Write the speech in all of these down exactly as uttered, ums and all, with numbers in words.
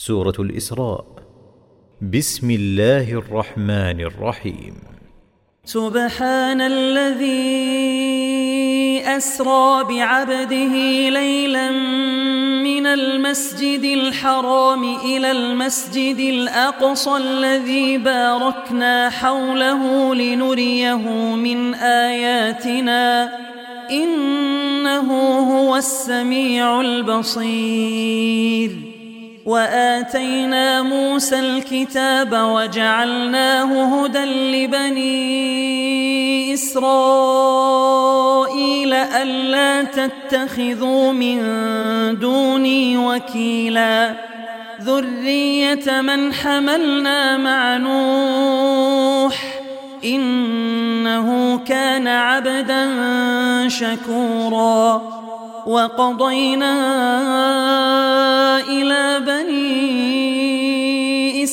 سورة الإسراء. بسم الله الرحمن الرحيم. سبحان الذي أسرى بعبده ليلا من المسجد الحرام إلى المسجد الأقصى الذي باركنا حوله لنريه من آياتنا إنه هو السميع البصير. وآتينا موسى الكتاب وجعلناه هدى لبني إسرائيل ألا تتخذوا من دوني وكيلا ذرية من حملنا مع نوح إنه كان عبدا شكورا. وقضينا إلى بني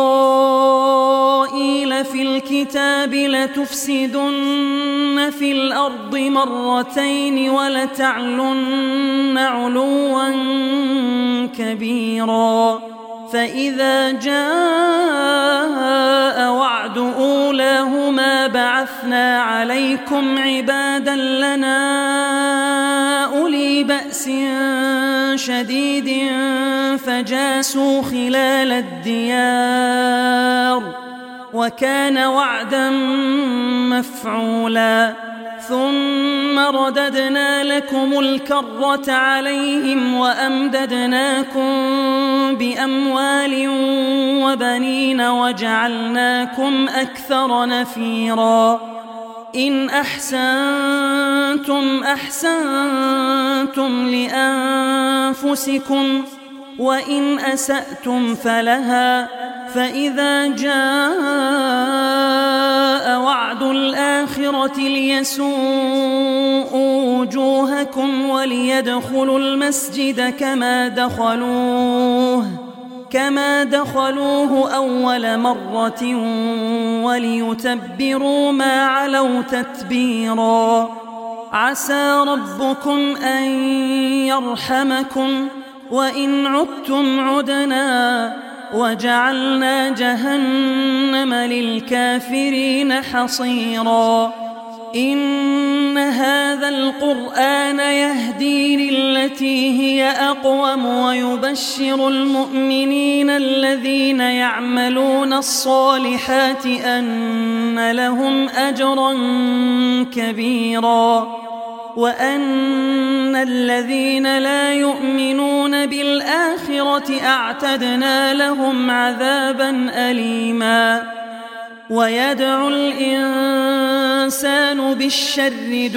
إسرائيل في الكتاب لتفسدن في الأرض مرتين ولتعلن علوا كبيرا. فإذا جاء وعد أولاهما بعثنا عليكم عبادا لنا أولي بأس شديد فجاسوا خلال الديار وكان وعدا مفعولا. ثم رددنا لكم الكرة عليهم وأمددناكم بأموال وبنين وجعلناكم أكثر نفيرا. إن أحسنتم أحسنتم لأنفسكم وإن أسأتم فلها. فإذا جاء وعد الآخرة ليسوءوا وجوهكم وليدخلوا المسجد كما دخلوه كما دخلوه أول مرة وليتبروا ما علوا تتبيرا. عسى ربكم أن يرحمكم وإن عدتم عدنا وجعلنا جهنم للكافرين حصيرا. إن هذا القرآن يهدي للتي هي أقوم ويبشر المؤمنين الذين يعملون الصالحات أن لهم أجرا كبيرا وأن الذين لا يؤمنون بالآخرة أعتدنا لهم عذابا أليما. ويدعو الإنسان بالشر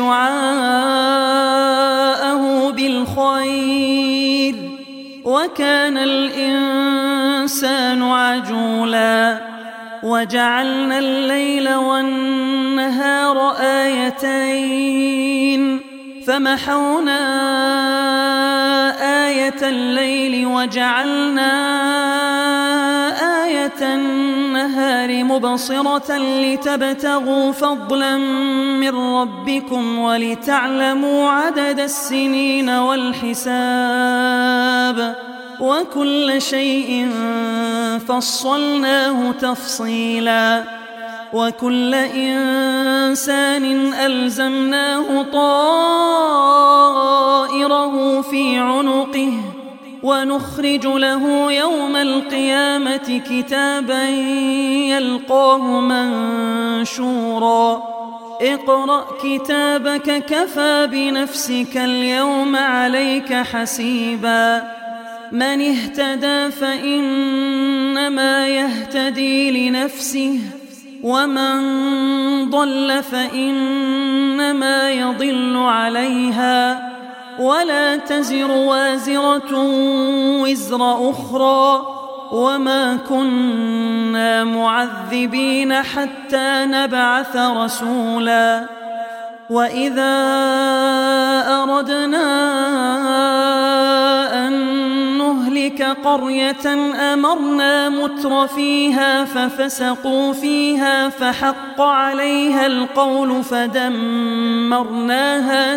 دعاءه بالخير وكان الإنسان عجولا. وجعلنا الليل والنهار آيتين فمحونا آية الليل وجعلنا آية النهار مبصرة لتبتغوا فضلا من ربكم ولتعلموا عدد السنين والحساب وكل شيء فصلناه تفصيلا. وكل إنسان ألزمناه طائره في عنقه ونخرج له يوم القيامة كتابا يلقاه منشورا. اقرأ كتابك كفى بنفسك اليوم عليك حسيبا. من اهتدى فإنما يهتدي لنفسه ومن ضل فإنما يضل عليها ولا تزر وازرة وزر أخرى وما كنا معذبين حتى نبعث رسولا. وإذا أردنا أن نهلك قرية أمرنا متر فيها ففسقوا فيها فحق عليها القول فدمرناها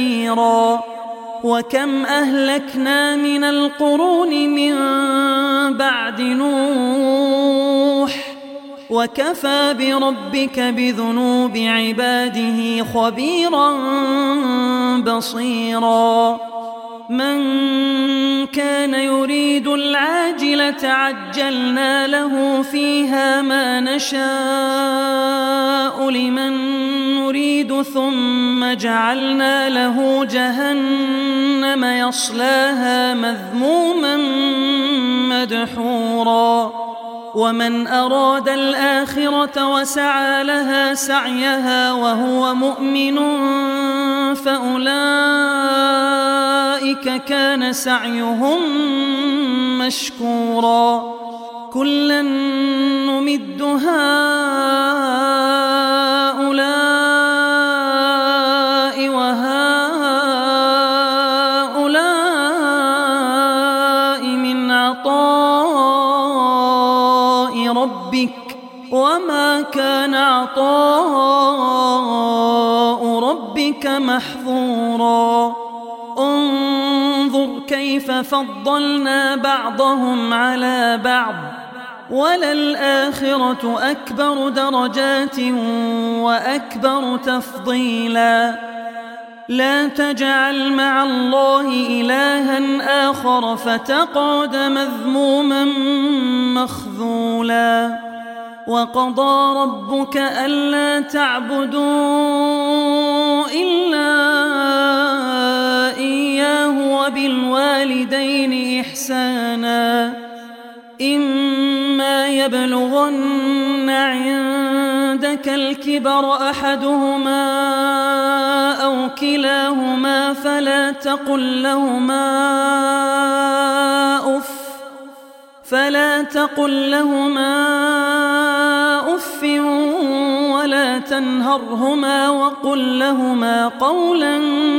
تدميرا. وكم أهلكنا من القرون من بعد نوح وكفى بربك بذنوب عباده خبيرا بصيرا من كان يريد العاجلة عجلنا له فيها ما نشاء لمن نريد ثم جعلنا له جهنم يصلاها مذموما مدحورا ومن أراد الآخرة وسعى لها سعيها وهو مؤمن فأولئك كان سعيهم مشكورا كلا نمد هؤلاء وهؤلاء من عطاء ربك وما كان عطاء ربك محظورا انظر كيف فضلنا بعضهم على بعض وللآخرة أكبر درجات وأكبر تفضيلا لا تجعل مع الله إلها آخر فتقعد مذموما مخذولا وقضى ربك ألا تعبدوا إلا إياه وبالوالدين إحسانا إما يبلغن عندك الكبر أحدهما أو كلاهما فلا تقل لهما أف فلا تقل لهما أف ولا تنهرهما وقل لهما قولا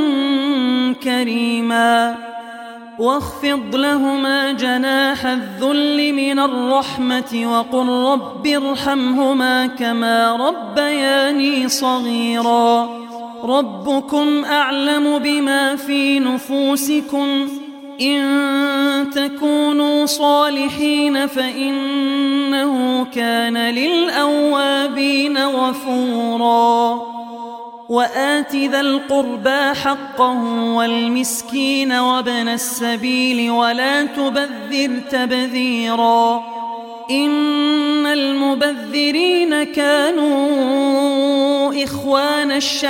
كريما واخفض لهما جناح الذل من الرحمة وقل رب ارحمهما كما ربياني صغيرا ربكم أعلم بما في نفوسكم إن تكونوا صالحين فإنه كان للأوابين غفورا وآت ذا القربى حقه والمسكين وابن السبيل ولا تبذر تبذيرا إن المبذرين كانوا إخوان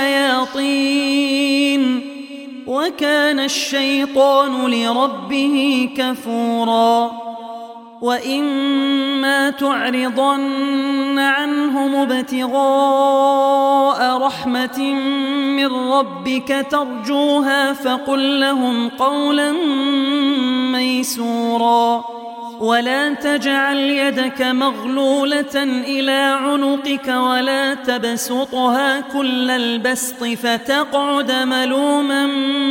الشياطين وكان الشيطان لربه كفورا وإما تعرضن عنهم ابتغاء رحمة من ربك ترجوها فقل لهم قولا ميسورا ولا تجعل يدك مغلولة إلى عنقك ولا تبسطها كل البسط فتقعد ملوما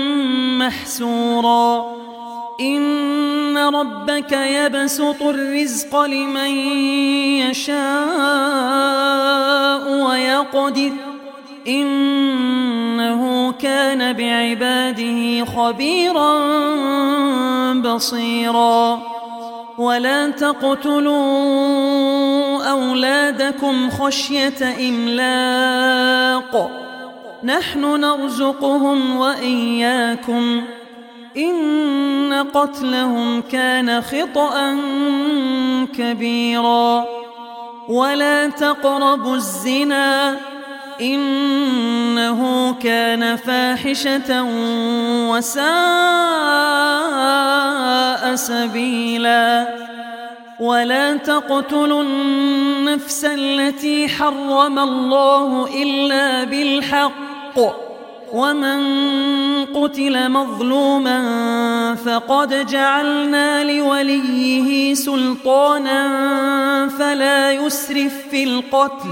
محسورا إن ربك يبسط الرزق لمن يشاء ويقدر إنه كان بعباده خبيرا بصيرا ولا تقتلوا أولادكم خشية إملاق نحن نرزقهم وإياكم إن قتلهم كان خطأ كبيرا ولا تقربوا الزنا إنه كان فاحشة وساء سبيلا ولا تقتلوا النفس التي حرم الله إلا بالحق ومن قتل مظلوما فقد جعلنا لوليه سلطانا فلا يسرف في القتل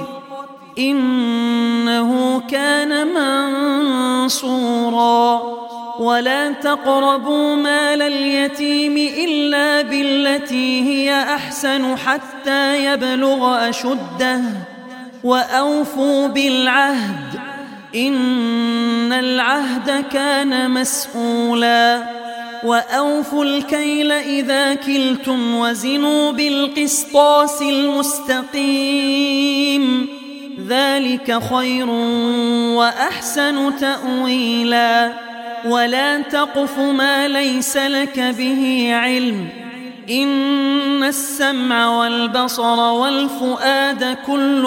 إنه كان منصورا ولا تقربوا مال اليتيم إلا بالتي هي أحسن حتى يبلغ أشده وأوفوا بالعهد إن العهد كان مسؤولا وأوفوا الكيل إذا كلتم وزنوا بالقسطاس المستقيم ذلك خير وأحسن تأويلا ولا تقف ما ليس لك به علم إن السمع والبصر والفؤاد كل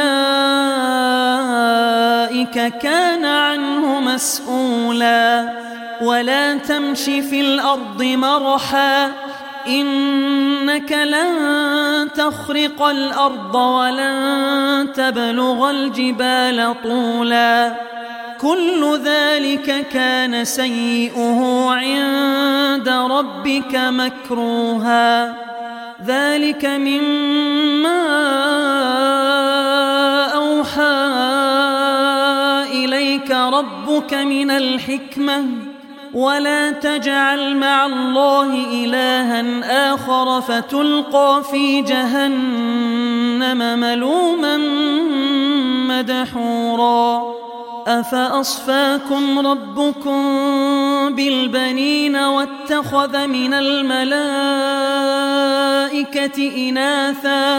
أولئك كان عنه مسؤولا ولا تمش في الأرض مرحا إنك لن تخرق الأرض ولن تبلغ الجبال طولا كل ذلك كان سيئه عند ربك مكروها ذلك مما أوحى إليك ربك من الحكمة ولا تجعل مع الله إلها آخر فتلقى في جهنم ملوما مدحورا أفأصفاكم ربكم بالبنين واتخذ من الملائكة إناثا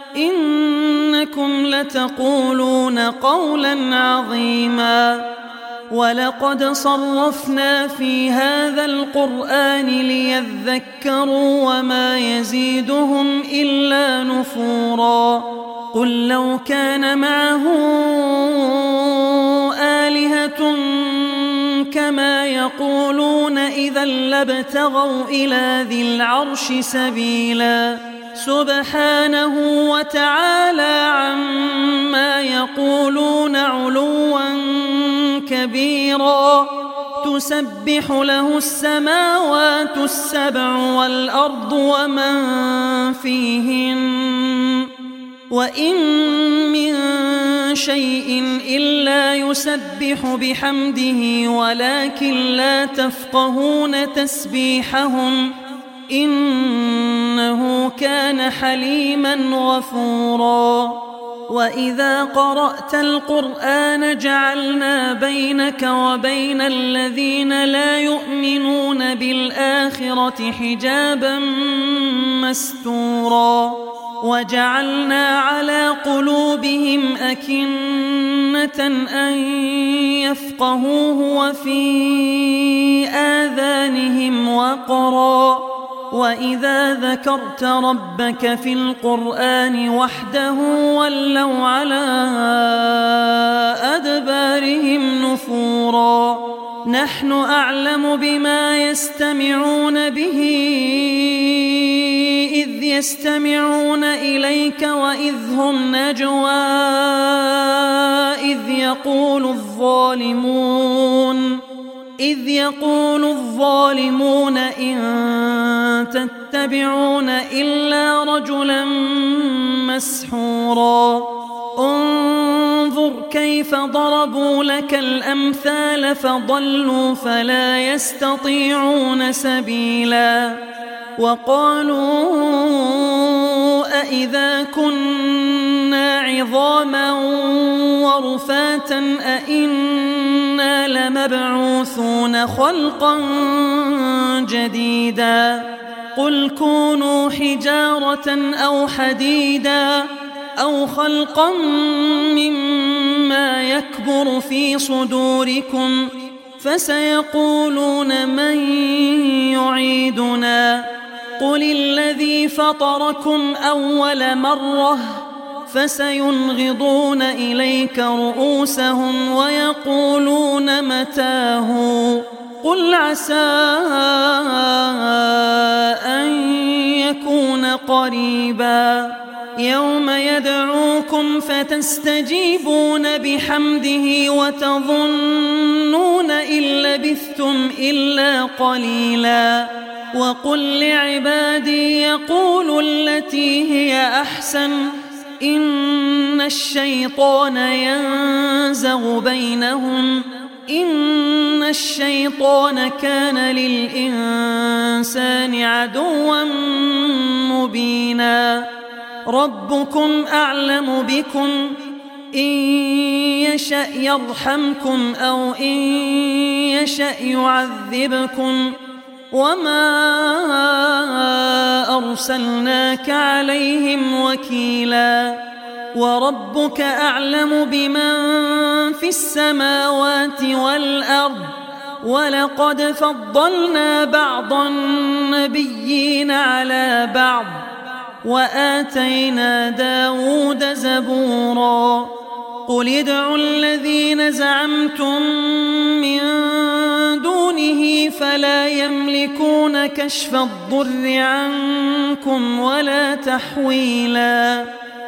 إنكم لتقولون قولا عظيما ولقد صرفنا في هذا القرآن ليذكروا وما يزيدهم إلا نفورا قل لو كان معه آلهة كما يقولون إذا لابتغوا إلى ذي العرش سبيلا سبحانه وتعالى عما يقولون علوا كبيرا تسبح له السماوات السبع والأرض ومن فيهن وإن من شيء إلا يسبح بحمده ولكن لا تفقهون تسبيحهم إنه كان حليما غفورا وإذا قرأت القرآن جعلنا بينك وبين الذين لا يؤمنون بالآخرة حجابا مستورا وجعلنا على قلوبهم أكنة أن يفقهوه وفي آذانهم وقرا وإذا ذكرت ربك في القرآن وحده ولوا على أدبارهم نفورا نحن أعلم بما يستمعون به إذ يستمعون إليك وإذ هم نجوى إذ يقول الظالمون إذ يقول الظالمون إن تتبعون إلا رجلا مسحورا انظر كيف ضربوا لك الأمثال فضلوا فلا يستطيعون سبيلا وقالوا أإذا كنا عظاما ورفاتا أإنا لمبعوثون خلقا جديدا قل كونوا حجارة أو حديدا أو خلقا مما يكبر في صدوركم فسيقولون من يعيدنا قل الذي فطركم أول مرة فسينغضون إليك رؤوسهم ويقولون متاه قل عسى أن يكون قريبا يوم يدعوكم فتستجيبون بحمده وتظنون إن لبثتم إلا قليلا وقل لعبادي يقولوا التي هي أحسن إن الشيطان ينزغ بينهم إن الشيطان كان للإنسان عدوا مبينا ربكم أعلم بكم إن يشأ يرحمكم أو إن يشأ يعذبكم وما أرسلناك عليهم وكيلا وربك أعلم بمن في السماوات والأرض ولقد فضلنا بعض النبيين على بعض وآتينا داود زبورا قل ادعوا الذين زعمتم من دونه فلا يملكون كشف الضر عنكم ولا تحويلا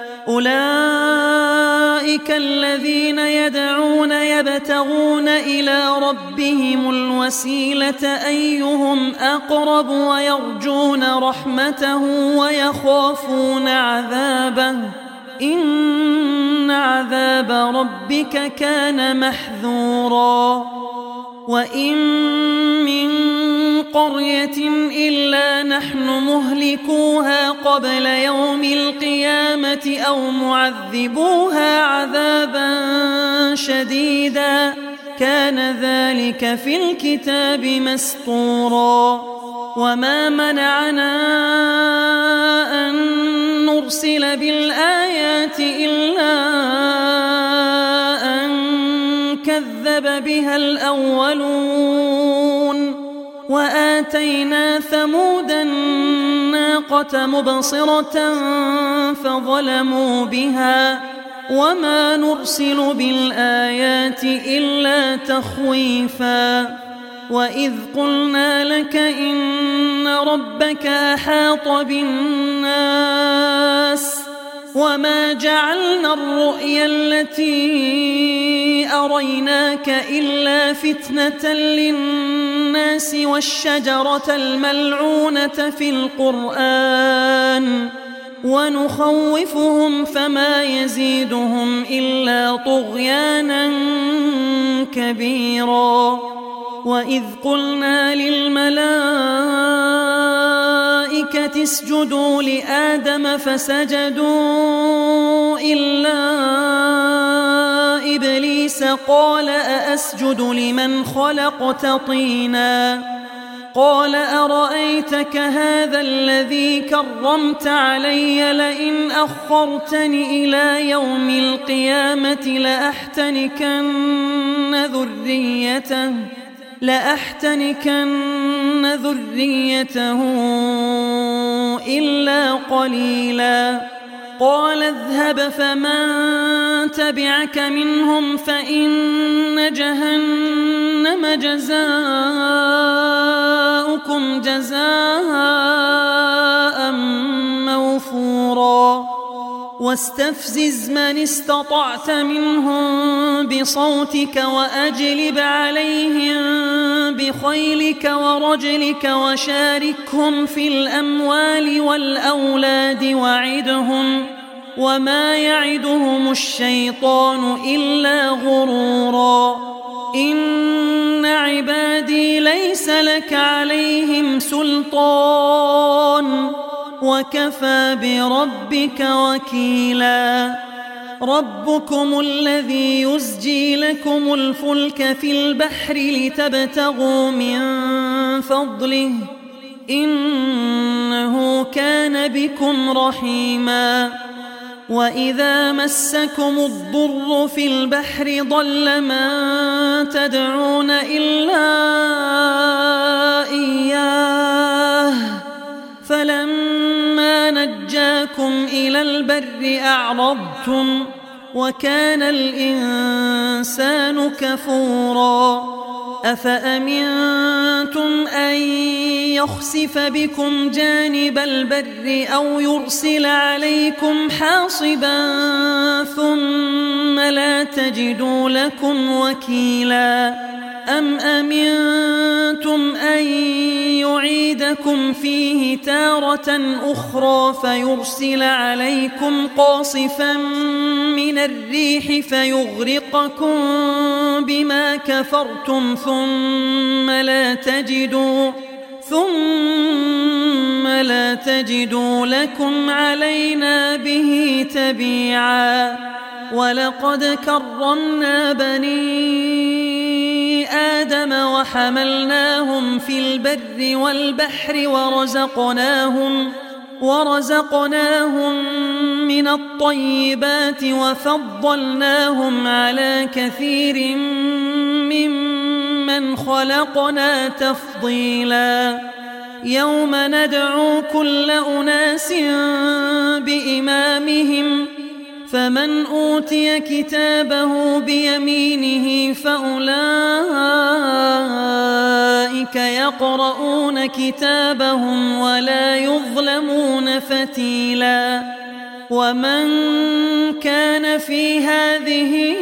أولئك الذين يدعون يبتغون إلى ربهم الوسيلة أيهم أقرب ويرجون رحمته ويخافون عذابه إن عذاب ربك كان محذورا وإن من قرية إلا نحن مهلكوها قبل يوم القيامة أو معذبوها عذابا شديدا كان ذلك في الكتاب مسطورا وما منعنا أن نرسل بالآيات إلا أن كذب بها الأولون وآتينا ثمود الناقة مبصرة فظلموا بها وما نرسل بالآيات إلا تخويفا وإذ قلنا لك إن ربك أحاط بالناس وما جعلنا الرؤيا التي أريناك إلا فتنة للناس والشجرة الملعونة في القرآن ونخوفهم فما يزيدهم إلا طغيانا كبيرا وإذ قلنا للملائكة اسجدوا لآدم فسجدوا إلا إبليس قال أأسجد لمن خلقت طينا قال أرأيتك هذا الذي كرمت علي لئن أخرتني إلى يوم القيامة لأحتنكن ذريته لأحتنكن ذريته إلا قليلا قال اذهب فمن تبعك منهم فإن جهنم جزاؤكم جزاء موفورا واستفزز من استطعت منهم بصوتك وأجلب عليهم بخيلك ورجلك وشاركهم في الأموال والأولاد وعدهم وما يعدهم الشيطان إلا غرورا إن عبادي ليس لك عليهم سلطان وكفى بربك وكيلا ربكم الذي يزجي لكم الفلك في البحر لتبتغوا من فضله إنه كان بكم رحيما وإذا مسكم الضر في البحر ضل من تدعون إلا إياه فلما نجاكم إلى البر أعرضتم وكان الإنسان كفورا أفأمنتم أن يخسف بكم جانب البر أو يرسل عليكم حاصبا ثم لا تجدوا لكم وكيلا أم أمنتم أن يعيدكم فيه تارة أخرى فيرسل عليكم قاصفا من الريح فيغرقكم بما كفرتم ثم لا تجدوا ثم لا تجدوا لكم علينا به تبيعا ولقد كرمنا بني آدم وحملناهم في البر والبحر ورزقناهم ورزقناهم من الطيبات وفضلناهم على كثير ممن خلقنا تفضيلا يوم ندعو كل أناس بإمامهم فمن أوتي كتابه بيمينه فأولئك يقرؤون كتابهم ولا يظلمون فتيلا ومن كان في هذه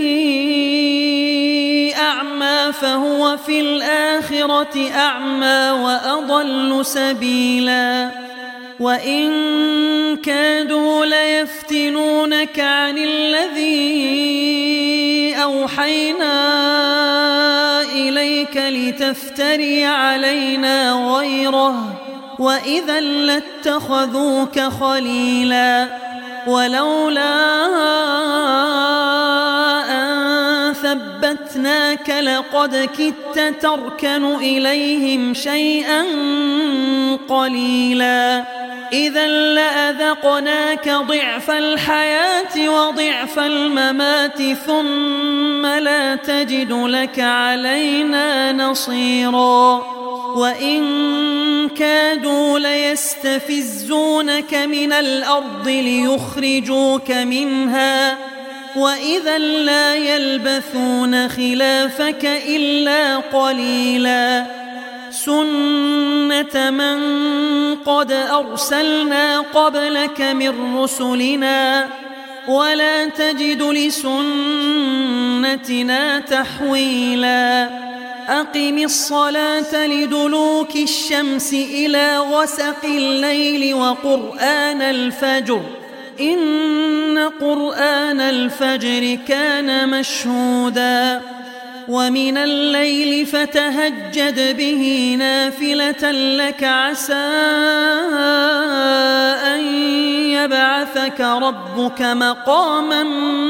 أعمى فهو في الآخرة أعمى وأضل سبيلا وإن كادوا ليفتنونك عن الذي أوحينا إليك لتفتري علينا غيره وإذا لاتخذوك خليلا ولولا أن ثبتناك لقد كدت تركن إليهم شيئا قليلا إذا لأذقناك ضعف الحياة وضعف الممات ثم لا تجد لك علينا نصيرا وإن كادوا ليستفزونك من الأرض ليخرجوك منها وإذا لا يلبثون خلافك إلا قليلا سنة من قد أرسلنا قبلك من رسلنا ولا تجد لسنتنا تحويلا أقم الصلاة لدلوك الشمس إلى غسق الليل وقرآن الفجر إن قرآن الفجر كان مشهودا ومن الليل فتهجد به نافلة لك عسى أن يبعثك ربك مقاما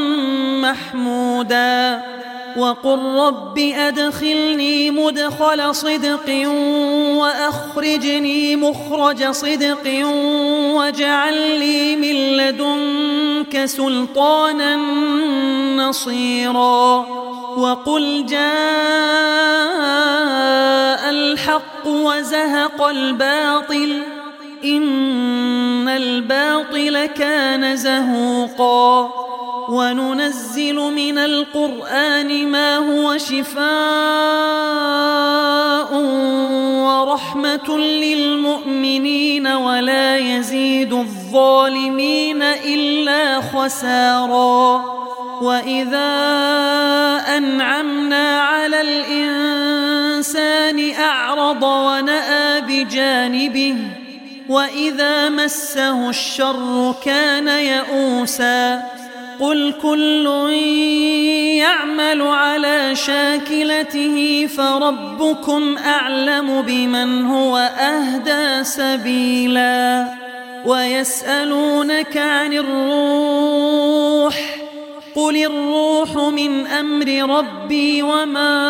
محمودا وقل رب أدخلني مدخل صدق وأخرجني مخرج صدق واجعل لي من لدنك سلطانا نصيرا وقل جاء الحق وزهق الباطل إن الباطل كان زهوقا وننزل من القرآن ما هو شفاء ورحمة للمؤمنين ولا يزيد الظالمين إلا خسارا وإذا أنعمنا على الإنسان أعرض ونأى بجانبه وإذا مسه الشر كان يئوسا قل كل يعمل على شاكلته فربكم أعلم بمن هو أهدى سبيلا ويسألونك عن الروح قل الروح من أمر ربي وما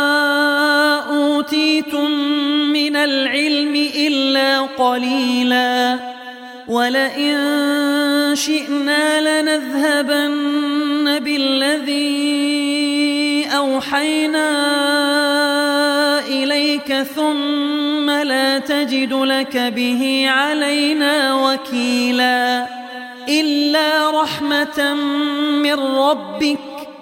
أوتيتم من العلم إلا قليلا ولئن شئنا لنذهبن بالذي أوحينا إليك ثم لا تجد لك به علينا وكيلا إلا رحمة من ربك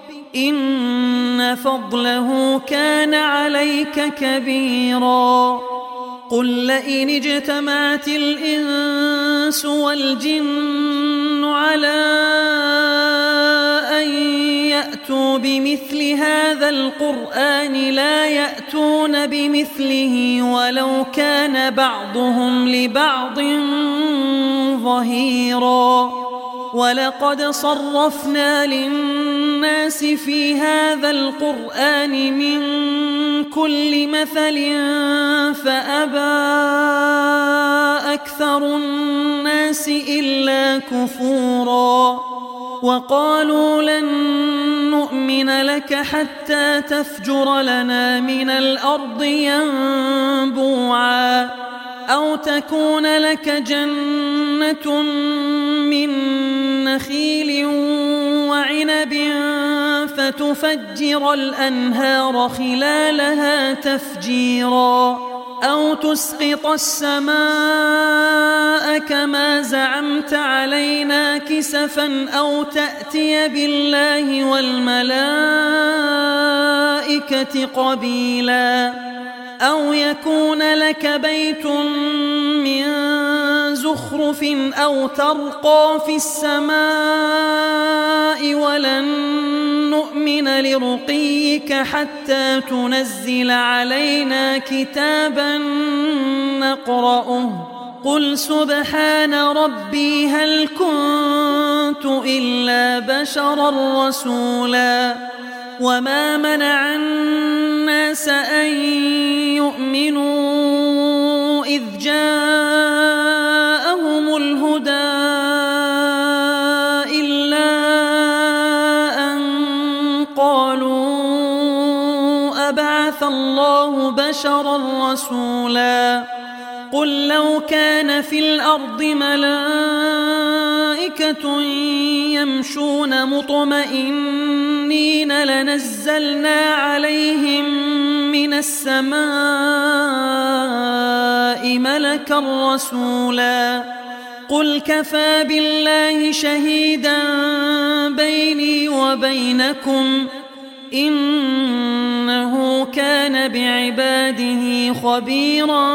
إن فضله كان عليك كبيرا قل لئن اجتمعت الإنس والجن على أن يأتوا بمثل هذا القرآن لا يأتون بمثله ولو كان بعضهم لبعض ظهيرا ولقد صرفنا للناس في هذا القرآن من كل مثل فأبى أكثر الناس إلا كفورا وقالوا لن نؤمن لك حتى تفجر لنا من الأرض ينبوعا أو تكون لك جنة من نخيل وعنب فتفجر الأنهار خلالها تفجيرا أو تسقط السماء كما زعمت علينا كسفا أو تأتي بالله والملائكة قبيلا أو يكون لك بيت من زخرف أو ترقى في السماء ولن نؤمن لرقيك حتى تنزل علينا كتابا نقرأه قل سبحان ربي هل كنت إلا بشرا رسولا وما منع الناس أن يؤمنوا إذ جاءهم الهدى إلا أن قالوا أبعث الله بشرا رسولا قل لو كان في الأرض ملائكة يمشون مطمئنين لنزلنا عليهم من السماء ملكا رسولا قل كفى بالله شهيدا بيني وبينكم إنه كان بعباده خبيرا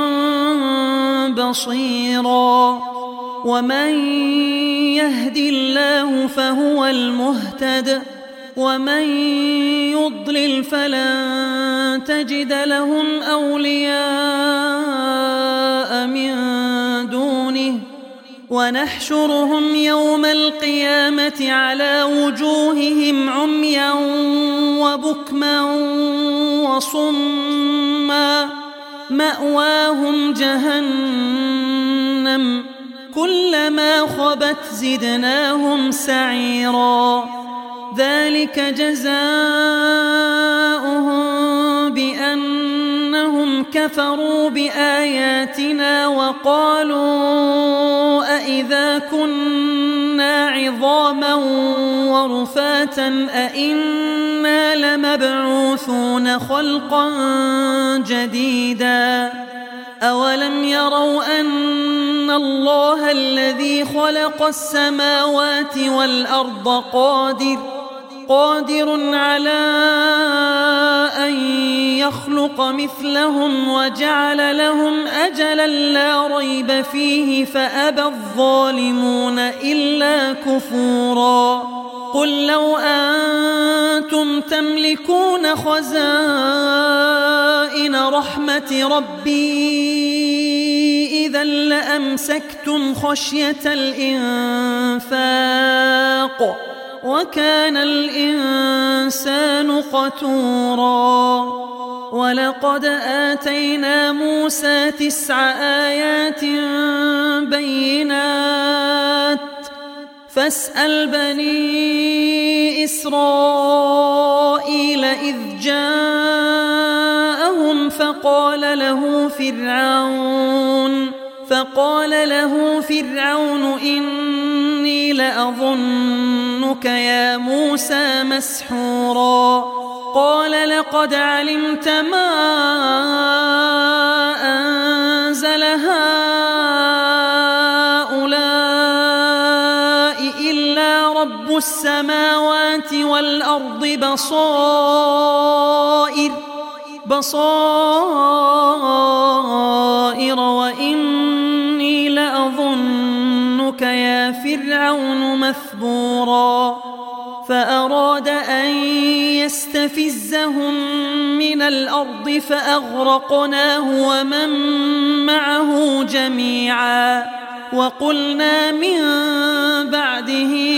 بصيرا ومن يهد الله فهو المهتد ومن يضلل فلن تجد لهم أولياء من دونه ونحشرهم يوم القيامة على وجوههم عميا وبكما وصما مأواهم جهنم كلما خبت زدناهم سعيرا ذلك جزاؤهم بأنهم كفروا بآياتنا وقالوا أإذا كنا عظاما ورفاتا أإنا لمبعوثون خلقا جديدا أولم يروا أن الله الذي خلق السماوات والأرض قادر قادر على أن يخلق مثلهم وجعل لهم أجلا لا ريب فيه فأبى الظالمون إلا كفورا قل لو أنتم تملكون خزائن رحمة ربي إذا لأمسكتم خشية الإنفاق وكان الإنسان قتورا ولقد آتينا موسى تسع آيات بينات فاسأل بني إسرائيل إذ جاءهم فقال له فرعون فقال له فرعون إني لأظنك يا موسى مسحورا قال لقد علمت ما أنزل هؤلاء إلا رب السماوات والأرض بصائر بصائر وإني لأظنك يا فرعون مثبورا فأراد أن يستفزهم من الأرض فأغرقناه ومن معه جميعا وقلنا من بعده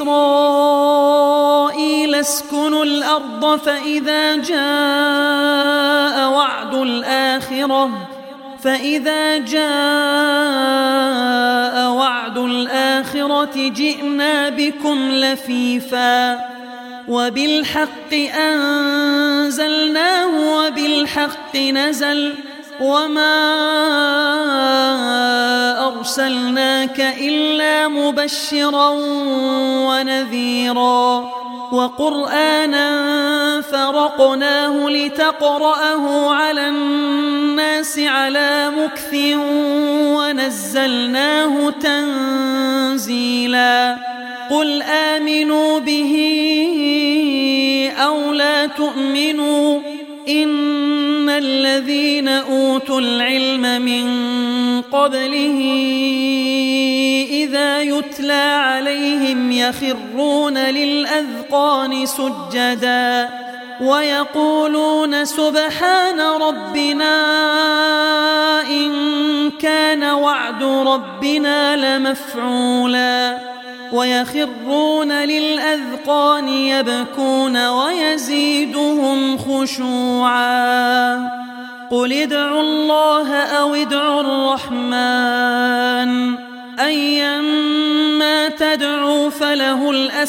إسرائيل اسكنوا الأرض فإذا جاء وعد الآخرة فإذا جاء وعد الآخرة جئنا بكم لفيفا وبالحق أنزلناه وبالحق نزل وما أرسلناك إلا مبشرا ونذيرا وقرآنا فرقناه لتقرأه على الناس على مكث ونزلناه تنزيلا قل آمنوا به أو لا تؤمنوا إن الذين أوتوا العلم من قبله إذا يتلى عليهم يخرون للأذقان سجدا ويقولون سبحان ربنا إن كان وعد ربنا لمفعولا ويخرون للأذقان يبكون ويزيدهم خشوعا قل ادعوا الله أو ادعوا الرحمن أيما تدعوا فله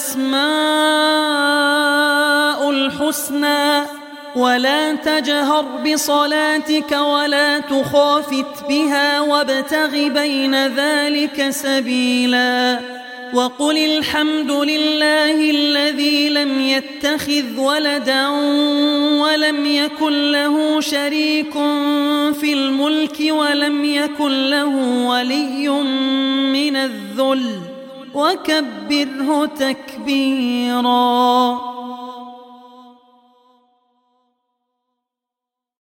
الأسماء الحسنى ولا تجهر بصلاتك ولا تخافت بها وابتغ بين ذلك سبيلا وقل الحمد لله الذي لم يتخذ ولدا ولم يكن له شريك في الملك ولم يكن له ولي من الذل وكبره تكبيرا.